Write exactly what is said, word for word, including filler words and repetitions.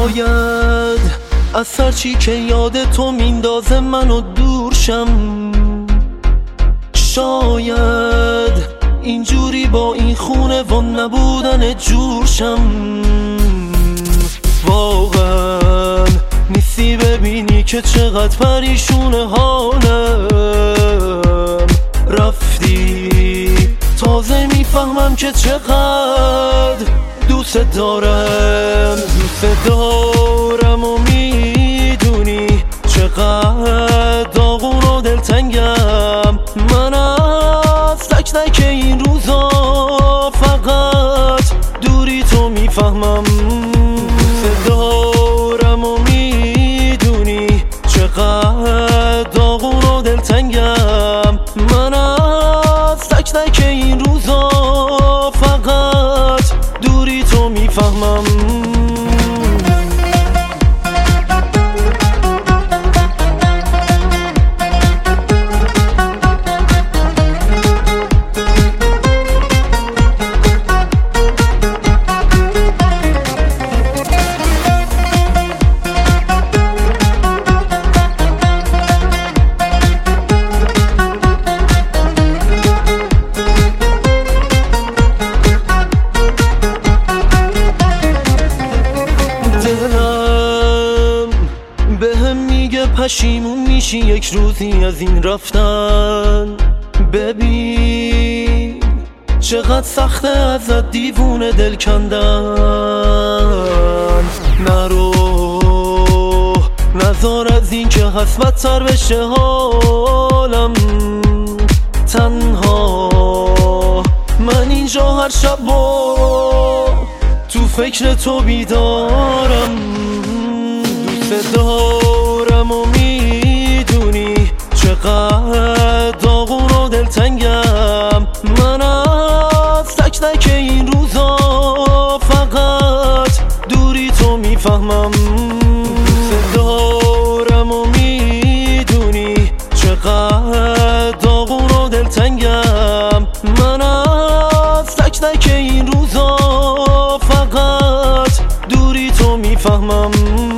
شاید از هرچی که یاد تو میندازه منو دورشم، شاید اینجوری با این خونه و نبودن جورشم. واقعا نیستی ببینی که چقدر پریشونه حالم، رفتی تازه میفهمم که چقدر دوست دارم. دوست دارم و میدونی چقدر داغون و دلتنگم. من از تک تک این روزا فقط دوری تو میفهمم. دوست دارم و میدونی چقدر داغون و دلتنگم. من از تک تک این روزا فقط دوری تو میفهمم. بهم میگه پشیمون میشی یک روزی از این رفتن. ببین چقدر سخته ازت دیوونه دل کندن. نرو نزار از این که هست بدتر بشه حالم. تنها من اینجا هر شب با تو فکر تو بیدارم. دوست دارم و میدونی چقدر داغون و دلتنگم. من از تک تک این روزا فقط دوری تو میفهمم. دوست دارم و میدونی چقدر داغون و دلتنگم. من از تک تک این روزا فقط دوری تو میفهمم.